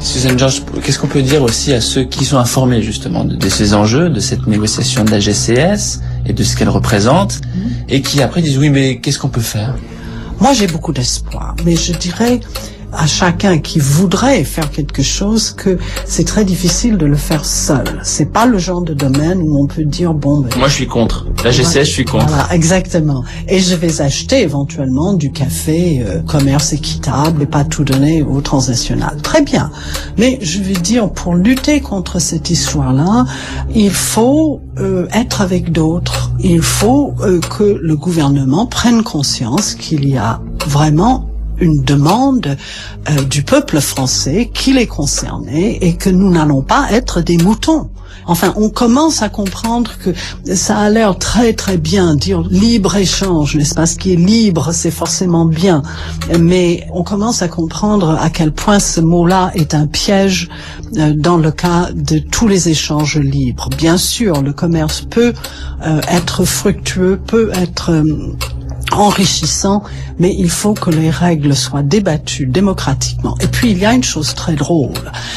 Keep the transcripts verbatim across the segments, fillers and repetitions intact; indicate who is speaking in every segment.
Speaker 1: Suzanne Georges, qu'est-ce qu'on peut dire aussi à ceux qui sont informés justement de, de ces enjeux, de cette négociation de la G C S et de ce qu'elle représente, mmh. et qui après disent oui mais qu'est-ce qu'on peut faire?
Speaker 2: Moi j'ai beaucoup d'espoir, mais je dirais à chacun qui voudrait faire quelque chose que c'est très difficile de le faire seul. C'est pas le genre de domaine où on peut dire bon ben,
Speaker 1: moi je suis contre. La G C S, je suis contre.
Speaker 2: Voilà, exactement. Et je vais acheter éventuellement du café euh, commerce équitable et pas tout donner aux transnationales. Très bien. Mais je vais dire pour lutter contre cette histoire-là, il faut euh, être avec d'autres. Il faut euh, que le gouvernement prenne conscience qu'il y a vraiment une demande euh, du peuple français qu'il est concerné et que nous n'allons pas être des moutons. Enfin, on commence à comprendre que ça a l'air très très bien, dire libre-échange, n'est-ce pas? Ce qui est libre, c'est forcément bien. Mais on commence à comprendre à quel point ce mot-là est un piège euh, dans le cas de tous les échanges libres. Bien sûr, le commerce peut euh, être fructueux, peut être... Euh, enrichissant, mais il faut que les règles soient débattues démocratiquement. Et puis, il y a une chose très drôle.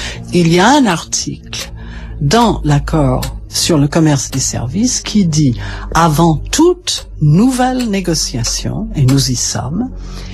Speaker 2: Il y a un article dans l'accord sur le commerce des services qui dit « Avant toute nouvelle négociation, et nous y sommes,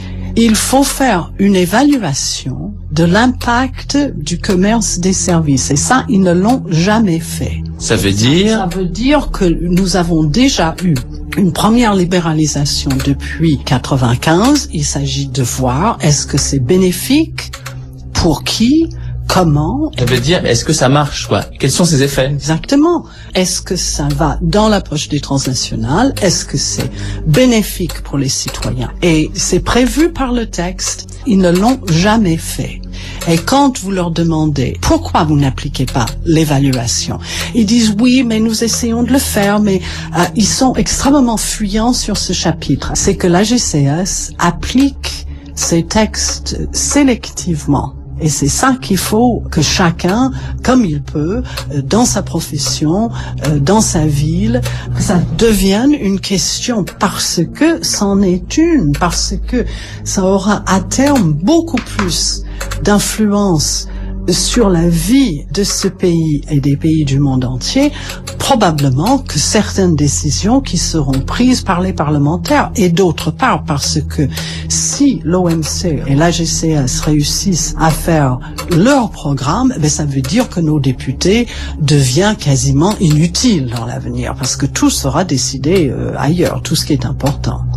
Speaker 2: il faut faire une évaluation de l'impact du commerce des services. » Et ça, ils ne l'ont jamais fait.
Speaker 1: Ça veut dire?
Speaker 2: Ça veut dire que nous avons déjà eu une première libéralisation depuis quatre-vingt-quinze. Il s'agit de voir est-ce que c'est bénéfique, pour qui, comment.
Speaker 1: Ça veut dire est-ce que ça marche, quoi? Quels sont ses effets?
Speaker 2: Exactement. Est-ce que ça va dans l'approche des transnationales? Est-ce que c'est bénéfique pour les citoyens? Et c'est prévu par le texte. Ils ne l'ont jamais fait. Et quand vous leur demandez pourquoi vous n'appliquez pas l'évaluation, ils disent oui, mais nous essayons de le faire, mais euh, ils sont extrêmement fuyants sur ce chapitre. C'est que la G C S applique ces textes sélectivement. Et c'est ça qu'il faut que chacun, comme il peut, dans sa profession, dans sa ville, que ça devienne une question parce que c'en est une, parce que ça aura à terme beaucoup plus d'influence sur la vie de ce pays et des pays du monde entier, probablement que certaines décisions qui seront prises par les parlementaires. Et d'autre part, parce que si l'O M C et la G C S réussissent à faire leur programme, ben ça veut dire que nos députés deviennent quasiment inutiles dans l'avenir, parce que tout sera décidé euh, ailleurs, tout ce qui est important.